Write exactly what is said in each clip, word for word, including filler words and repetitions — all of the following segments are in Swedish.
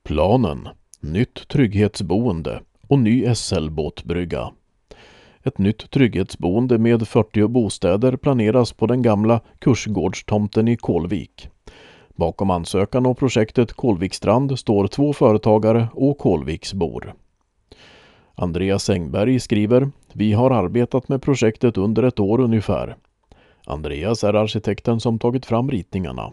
Planen, nytt trygghetsboende och ny S L-båtbrygga. Ett nytt trygghetsboende med fyrtio bostäder planeras på den gamla kursgårdstomten i Kålvik. Bakom ansökan och projektet Kålvikstrand står två företagare och Kålviksbor. Andreas Engberg skriver: Vi har arbetat med projektet under ett år ungefär. Andreas är arkitekten som tagit fram ritningarna.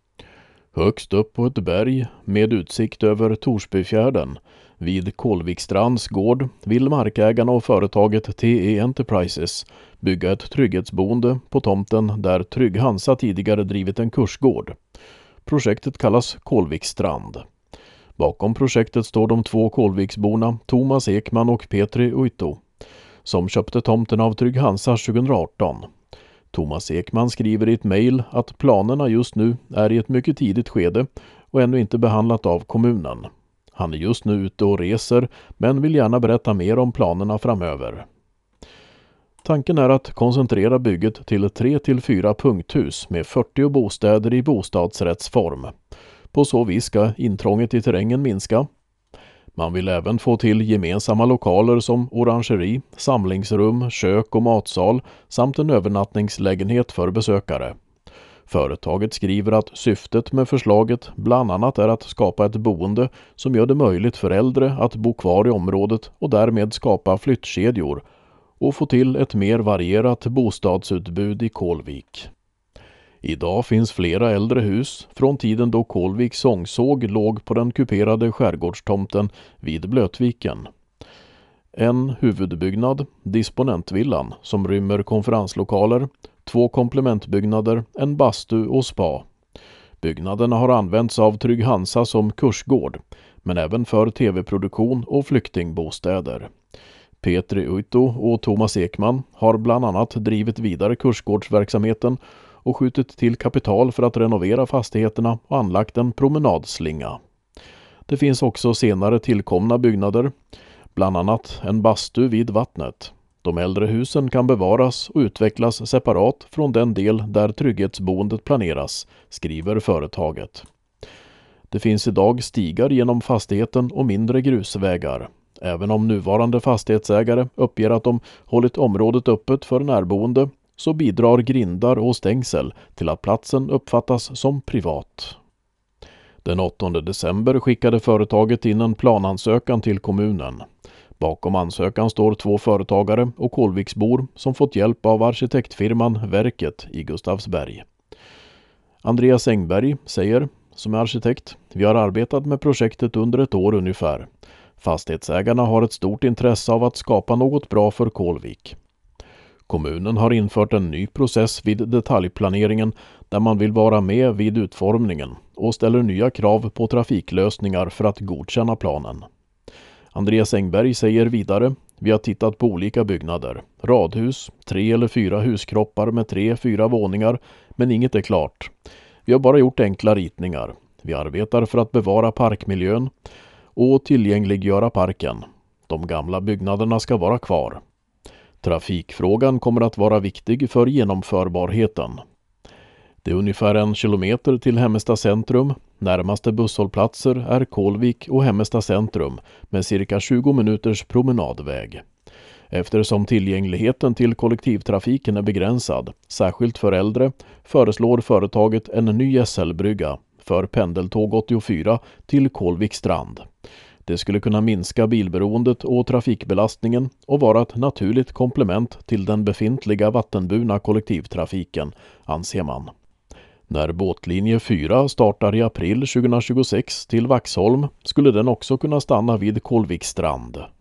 Högst upp på ett berg med utsikt över Torsbyfjärden vid Kålvikstrands gård vill markägarna och företaget T E Enterprises bygga ett trygghetsboende på tomten där Trygg Hansa tidigare drivit en kursgård. Projektet kallas Kålvikstrand. Bakom projektet står de två Kålviksborna Thomas Ekman och Petri Uitto som köpte tomten av Trygg Hansa tjugoarton. Thomas Ekman skriver i ett mejl att planerna just nu är i ett mycket tidigt skede och ännu inte behandlat av kommunen. Han är just nu ute och reser men vill gärna berätta mer om planerna framöver. Tanken är att koncentrera bygget till tre till fyra punkthus med fyrtio bostäder i bostadsrättsform. På så vis ska intrånget i terrängen minska. Man vill även få till gemensamma lokaler som orangeri, samlingsrum, kök och matsal samt en övernattningslägenhet för besökare. Företaget skriver att syftet med förslaget bland annat är att skapa ett boende som gör det möjligt för äldre att bo kvar i området och därmed skapa flyttkedjor och få till ett mer varierat bostadsutbud i Kålvik. Idag finns flera äldre hus från tiden då Kålviks sångsåg låg på den kuperade skärgårdstomten vid Blötviken. En huvudbyggnad, disponentvillan, som rymmer konferenslokaler, två komplementbyggnader, en bastu och spa. Byggnaderna har använts av Trygg Hansa som kursgård, men även för tv-produktion och flyktingbostäder. Petri Uitto och Thomas Ekman har bland annat drivit vidare kursgårdsverksamheten och skjutit till kapital för att renovera fastigheterna och anlagt en promenadslinga. Det finns också senare tillkomna byggnader, bland annat en bastu vid vattnet. De äldre husen kan bevaras och utvecklas separat från den del där trygghetsboendet planeras, skriver företaget. Det finns idag stigar genom fastigheten och mindre grusvägar. Även om nuvarande fastighetsägare uppger att de hållit området öppet för närboende så bidrar grindar och stängsel till att platsen uppfattas som privat. Den åttonde december skickade företaget in en planansökan till kommunen. Bakom ansökan står två företagare och Kålviksbor som fått hjälp av arkitektfirman Verket i Gustavsberg. Andreas Engberg säger, som är arkitekt: Vi har arbetat med projektet under ett år ungefär. Fastighetsägarna har ett stort intresse av att skapa något bra för Kålvik. Kommunen har infört en ny process vid detaljplaneringen där man vill vara med vid utformningen och ställer nya krav på trafiklösningar för att godkänna planen. Andreas Engberg säger vidare: Vi har tittat på olika byggnader, radhus, tre eller fyra huskroppar med tre, fyra våningar, men inget är klart. Vi har bara gjort enkla ritningar. Vi arbetar för att bevara parkmiljön och tillgängliggöra parken. De gamla byggnaderna ska vara kvar. Trafikfrågan kommer att vara viktig för genomförbarheten. Det är ungefär en kilometer till Hemmesta centrum. Närmaste busshållplatser är Kålvik och Hemmesta centrum med cirka tjugo minuters promenadväg. Eftersom tillgängligheten till kollektivtrafiken är begränsad, särskilt för äldre, föreslår företaget en ny S L-brygga för pendeltåg åttiofyra till Kålvikstrand. Det skulle kunna minska bilberoendet och trafikbelastningen och vara ett naturligt komplement till den befintliga vattenburna kollektivtrafiken, anser man. När båtlinje fyra startar i april tjugohundratjugosex till Vaxholm skulle den också kunna stanna vid Kålvikstrand.